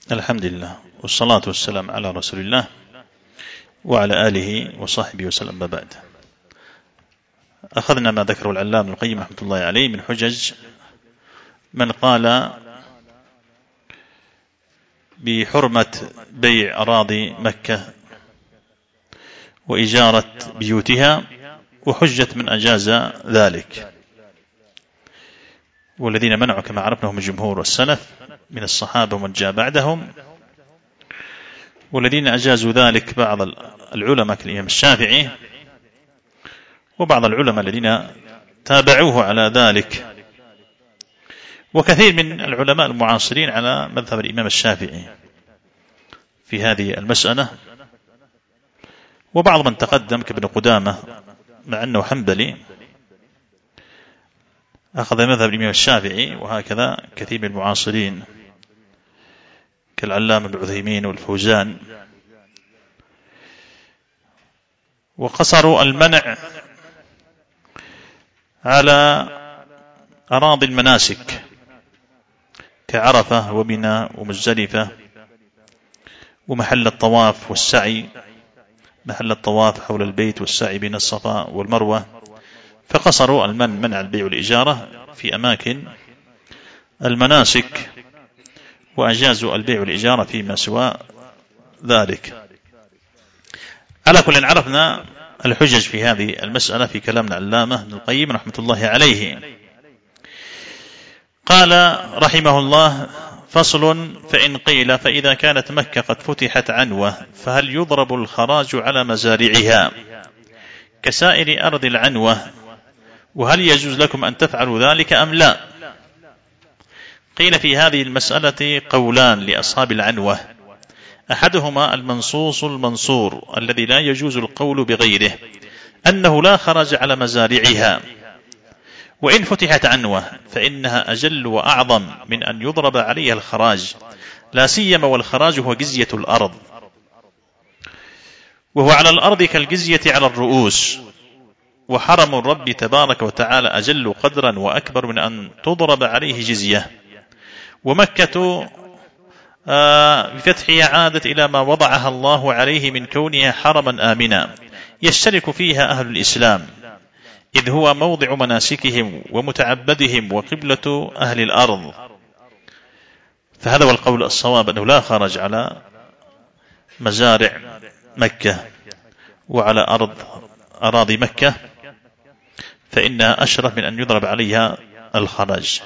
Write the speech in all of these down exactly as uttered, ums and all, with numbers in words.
الحمد لله والصلاة والسلام على رسول الله وعلى آله وصحبه وسلم. ما بعد، أخذنا ما ذكره العلامة ابن القيم رحمة الله عليه من حجج من قال بحرمة بيع أراضي مكة وإجارة بيوتها، وحجة من أجاز ذلك، والذين منعوا كما عرفناهم الجمهور والسلف من الصحابة ومن جاء بعدهم، والذين أجازوا ذلك بعض العلماء كالإمام الشافعي وبعض العلماء الذين تابعوه على ذلك، وكثير من العلماء المعاصرين على مذهب الإمام الشافعي في هذه المسألة، وبعض من تقدم كابن قدامة مع أنه حنبلي أخذ مذهب الإمام الشافعي، وهكذا كثير من المعاصرين كالعلامة ابن عثيمين والفوزان، وقصروا المنع على أراضي المناسك كعرفة ومنى ومزدلفة ومحل الطواف والسعي، محل الطواف حول البيت والسعي بين الصفا والمروة، فقصروا المنع منع البيع والإجارة في أماكن المناسك، وأجازوا البيع والإجارة فيما سوى ذلك. على كل عرفنا الحجج في هذه المسألة في كلامنا العلامة ابن القيم رحمة الله عليه. قال رحمه الله: فصل: فإن قيل فإذا كانت مكة قد فتحت عنوة فهل يضرب الخراج على مزارعها كسائر أرض العنوة، وهل يجوز لكم أن تفعلوا ذلك أم لا؟ قيل في هذه المسألة قولان لأصحاب العنوة، أحدهما المنصوص المنصور الذي لا يجوز القول بغيره، أنه لا خرج على مزارعها، وإن فتحت عنوة فإنها أجل وأعظم من أن يضرب عليها الخراج، لا سيما والخراج هو جزية الأرض، وهو على الأرض كالجزية على الرؤوس، وحرم الرب تبارك وتعالى أجل قدرا وأكبر من أن تضرب عليه جزية. ومكة بفتحها عادت إلى ما وضعها الله عليه من كونها حرما آمنا يشترك فيها أهل الإسلام، إذ هو موضع مناسكهم ومتعبدهم وقبلة أهل الأرض. فهذا هو القول الصواب، أنه لا خرج على مزارع مكة وعلى أرض أراضي مكة، فإنها أشرف من أن يضرب عليها الخراج.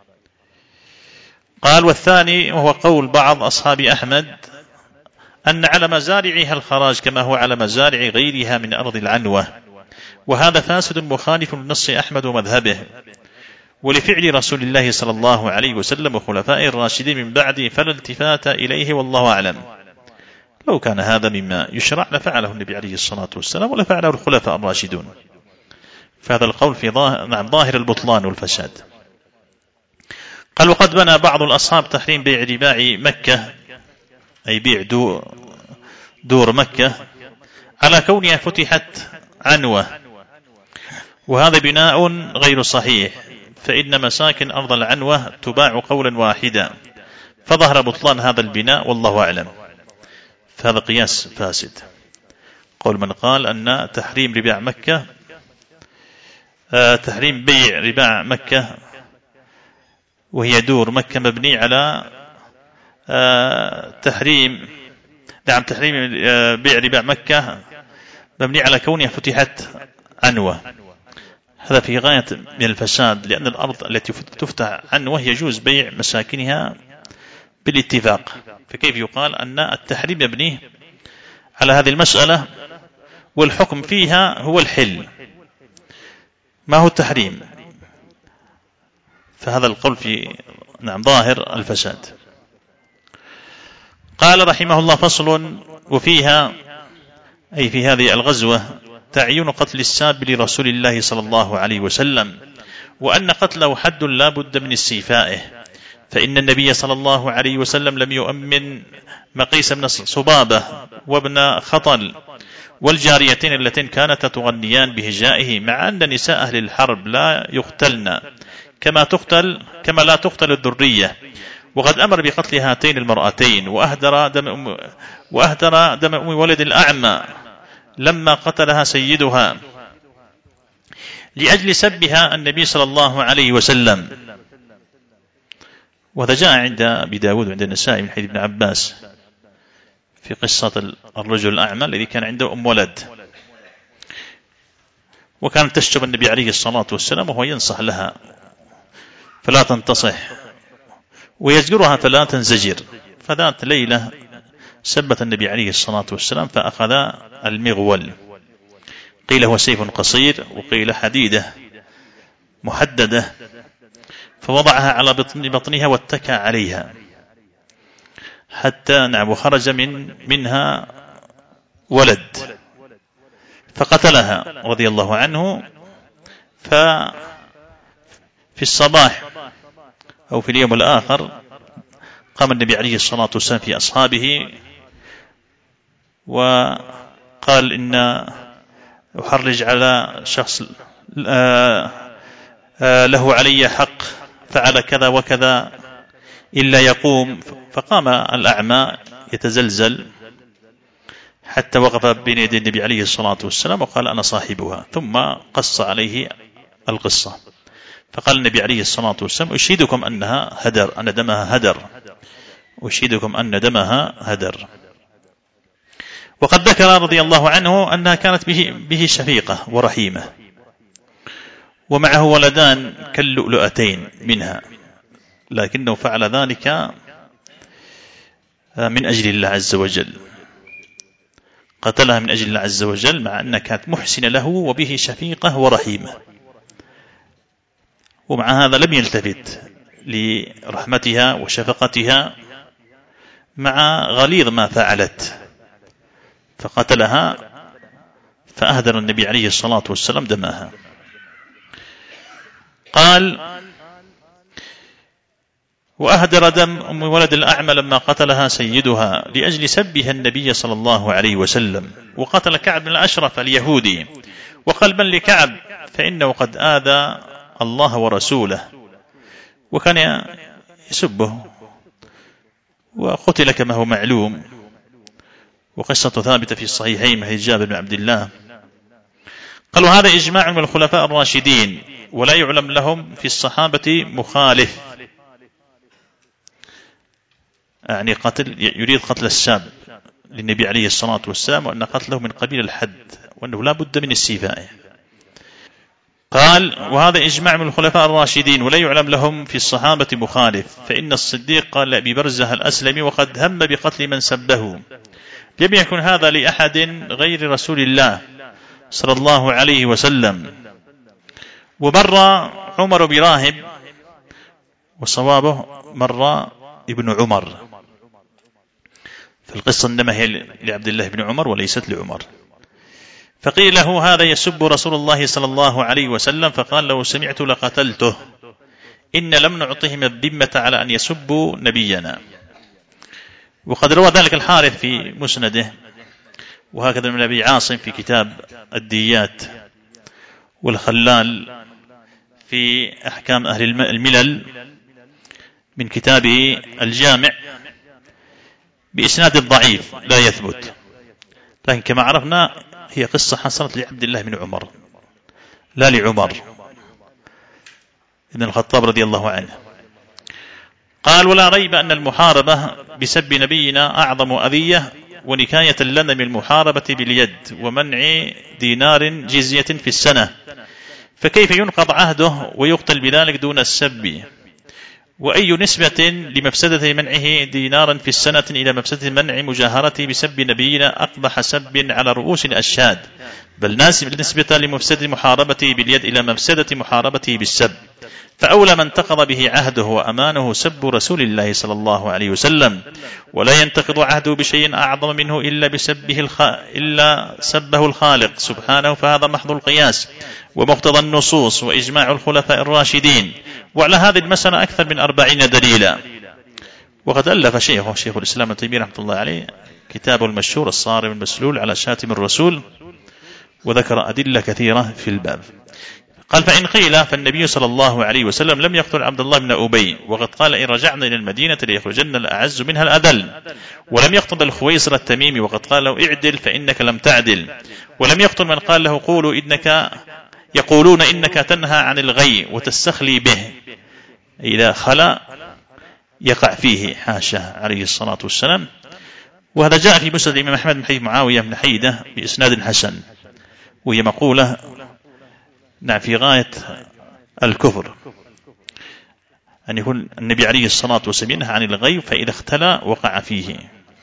قال: والثاني وهو قول بعض أصحاب أحمد، أن على مزارعها الخراج كما هو على مزارع غيرها من أرض العنوة، وهذا فاسد مخالف لنص أحمد ومذهبه ولفعل رسول الله صلى الله عليه وسلم وخلفاء الراشدين من بعده، فلا التفات إليه والله أعلم. لو كان هذا مما يشرع لفعله النبي عليه الصلاة والسلام ولفعله الخلفاء الراشدون، فهذا القول في ظاهر, نعم ظاهر البطلان والفساد. قال: وقد بنى بعض الأصحاب تحريم بيع رباع مكة، أي بيع دور, دور مكة، على كونها فتحت عنوة، وهذا بناء غير صحيح، فإن مساكن أرض العنوة تباع قولا واحدا، فظهر بطلان هذا البناء والله أعلم. فهذا قياس فاسد، قول من قال أن تحريم رباع مكة آه تحريم بيع رباع مكة وهي دور مكة مبني على آه تحريم نعم تحريم آه بيع رباع مكة مبني على كونها فتحت عنوة، هذا في غاية من الفساد، لأن الأرض التي تفتح عنوة يجوز بيع مساكنها بالاتفاق، فكيف يقال أن التحريم يبني على هذه المسألة والحكم فيها هو الحل ما هو التحريم؟ فهذا القول في نعم ظاهر الفساد. قال رحمه الله: فصل: وفيها أي في هذه الغزوة تعيين قتل الساب لرسول الله صلى الله عليه وسلم، وأن قتله حد لا بد من استيفائه، فإن النبي صلى الله عليه وسلم لم يؤمن مقيس بن صبابة وابن خطل والجاريتين اللتين كانتا تغنيان بهجائه، مع أن نساء أهل الحرب لا يقتلن كما تقتل كما لا تقتل الذرية، وقد أمر بقتل هاتين المرأتين، وأهدر دم أم, وأهدر دم أم ولد الأعمى لما قتلها سيدها لأجل سبها النبي صلى الله عليه وسلم. وهذا جاء عند أبي داود وعند النسائي من حديث ابن عباس في قصة الرجل الأعمى الذي كان عنده أم ولد، وكانت تشتم النبي عليه الصلاة والسلام وهو ينصح لها فلا تنتصح ويزجرها فلا تنزجر. فذات ليلة سبت النبي عليه الصلاة والسلام فأخذ المغول، قيل هو سيف قصير وقيل حديدة محددة، فوضعها على بطن بطنها واتكى عليها حتى نعم خرج من منها ولد فقتلها رضي الله عنه. ففي الصباح أو في اليوم الآخر قام النبي عليه الصلاة والسلام في أصحابه وقال إن أحرج على شخص له علي حق فعل كذا وكذا إلا يقوم. فقام الأعمى يتزلزل حتى وقف بين يدي النبي عليه الصلاة والسلام وقال أنا صاحبها، ثم قص عليه القصة. فقال النبي عليه الصلاة والسلام أشهدكم أنها هدر، أن دمها هدر، أشهدكم أن دمها هدر. وقد ذكر رضي الله عنه أنها كانت به, به شفيقة ورحيمة، ومعه ولدان كاللؤلؤتين منها، لكنه فعل ذلك من أجل الله عز وجل، قتلها من أجل الله عز وجل، مع أنها كانت محسنة له وبه شفيقة ورحيمة، ومع هذا لم يلتفت لرحمتها وشفقتها مع غليظ ما فعلت، فقتلها فأهدر النبي عليه الصلاة والسلام دماها. قال وأهدر دم أم ولد الأعمى لما قتلها سيدها لأجل سبها النبي صلى الله عليه وسلم. وقتل كعب بن الأشرف اليهودي، وقلبا لكعب فإنه قد آذى الله ورسوله وكان يسبه وقتل كما هو معلوم، وقصة ثابتة في الصحيحين من جابر بن عبد الله. قالوا هذا إجماع من الخلفاء الراشدين ولا يعلم لهم في الصحابة مخالف، يعني قتل يريد قتل الساب للنبي عليه الصلاة والسلام، وأن قتله من قبيل الحد وأنه لا بد من استيفائه. قال وهذا إجماع من الخلفاء الراشدين ولا يعلم لهم في الصحابة مخالف، فإن الصديق قال لأبي برزة الأسلمي وقد هم بقتل من سبه لم يكن هذا لأحد غير رسول الله صلى الله عليه وسلم. ومر عمر براهب وصوابه مر ابن عمر، فالقصة إنما هي لعبد الله بن عمر وليست لعمر. فقيل له هذا يسب رسول الله صلى الله عليه وسلم، فقال لو سمعت لقتلته، إن لم نعطهم الذمة على أن يسبوا نبينا. وقد روى ذلك الحارث في مسنده، وهكذا من أبي عاصم في كتاب الديات، والخلال في أحكام أهل الملل من كتابه الجامع بإسناد ضعيف لا يثبت، لكن كما عرفنا هي قصة حصلت لعبد الله بن عمر لا لعمر بن الخطاب رضي الله عنه. قال ولا ريب أن المحاربة بسب نبينا أعظم أذية ونكاية لنا من المحاربة باليد ومنع دينار جزية في السنة، فكيف ينقض عهده ويقتل بذلك دون السب؟ وأي نسبة لمفسدة منعه دينارا في السنة إلى مفسدة منع مجاهرته بسب نبينا أقبح سب على رؤوس الأشهاد، بل نسبة لمفسدة محاربته باليد إلى مفسدة محاربته بالسب. فأولى من انتقض به عهده وأمانه سب رسول الله صلى الله عليه وسلم، ولا ينتقض عهده بشيء أعظم منه إلا بسبه الخ... إلا سبه الخالق سبحانه، فهذا محض القياس ومقتضى النصوص وإجماع الخلفاء الراشدين. وعلى هذه المسألة أكثر من أربعين دليلا. وقد ألف شيخه شيخ الإسلام ابن تيمية رحمة الله عليه كتابه المشهور الصارم المسلول على شاتم الرسول، وذكر أدلة كثيرة في الباب. قال: فإن قيل فالنبي صلى الله عليه وسلم لم يقتل عبد الله بن أبي، وقد قال: إن رجعنا إلى المدينة ليخرجن الأعز منها الأذل. ولم يقتل الخويصر التميمي، وقد قال له: اعدل فإنك لم تعدل. ولم يقتل من قال له: قولوا إنك يقولون إنك تنهى عن الغي وتستخلي به، إذا خلا يقع فيه، حاشا عليه الصلاة والسلام. وهذا جاء في مسند الإمام أحمد من حديث معاوية بن حيدة بإسناد حسن، وهي مقولة نعم في غاية الكفر، أن يكون النبي عليه الصلاة والسلام ينهى عن الغي فإذا اختلى وقع فيه.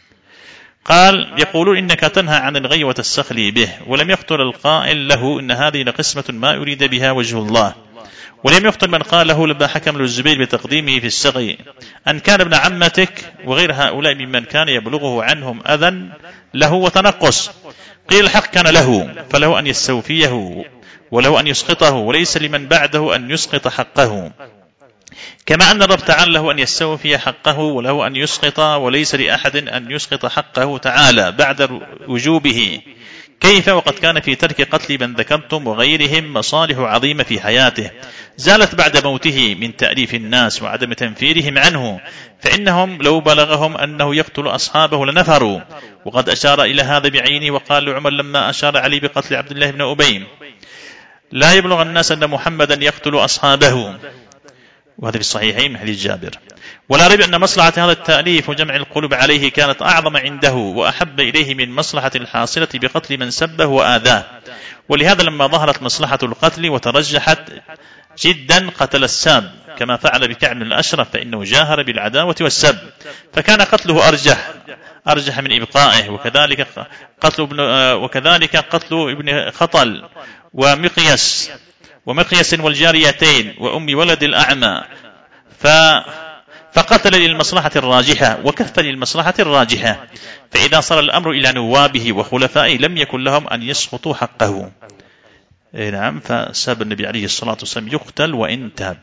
قال: يقولون إنك تنهى عن الغي وتستخلي به. ولم يقتل القائل له: إن هذه لقسمة ما أريد بها وجه الله. ولم يقتل من قال له لما حكم الزبير بتقديمه في السقي أن كان ابن عمتك، وغير هؤلاء ممن كان يبلغه عنهم أذى له وتنقص. قيل: الحق كان له، فله أن يستوفيه وله أن يسقطه، وليس لمن بعده أن يسقط حقه، كما أن الرب تعالى له أن يستوفي حقه وله أن يسقط، وليس لأحد أن يسقط حقه تعالى بعد وجوبه. كيف وقد كان في ترك قتل من ذكرتم وغيرهم مصالح عظيمة في حياته زالت بعد موته من تأليف الناس وعدم تنفيرهم عنه، فإنهم لو بلغهم أنه يقتل أصحابه لنفروا. وقد أشار إلى هذا بعينه، وقال لعمر لما أشار علي بقتل عبد الله بن أبي: لا يبلغ الناس أن محمدا يقتل أصحابه. وهذا في الصحيحين من حديث جابر. ولا ريب أن مصلحة هذا التأليف وجمع القلوب عليه كانت أعظم عنده وأحب إليه من مصلحة الحاصلة بقتل من سبه وآذاه. ولهذا لما ظهرت مصلحة القتل وترجحت جدا قتل الساب، كما فعل بكعب بن الأشرف، فإنه جاهر بالعداوة والسب، فكان قتله أرجح أرجح من إبقائه. وكذلك قتل ابن وكذلك قتل ابن خطل ومقياس ومقياس والجاريتين وأم ولد الأعمى، ف فقتل للمصلحة الراجحة وكف للمصلحة الراجحة. فإذا صار الأمر إلى نوابه وخلفائه لم يكن لهم أن يسقطوا حقه. نعم، فساب النبي عليه الصلاة والسلام يقتل وإن تاب،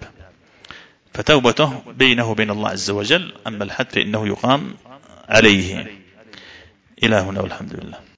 فتوبته بينه وبين الله عز وجل. أما الحد فإنه يقام عليه. إلى هنا والحمد لله.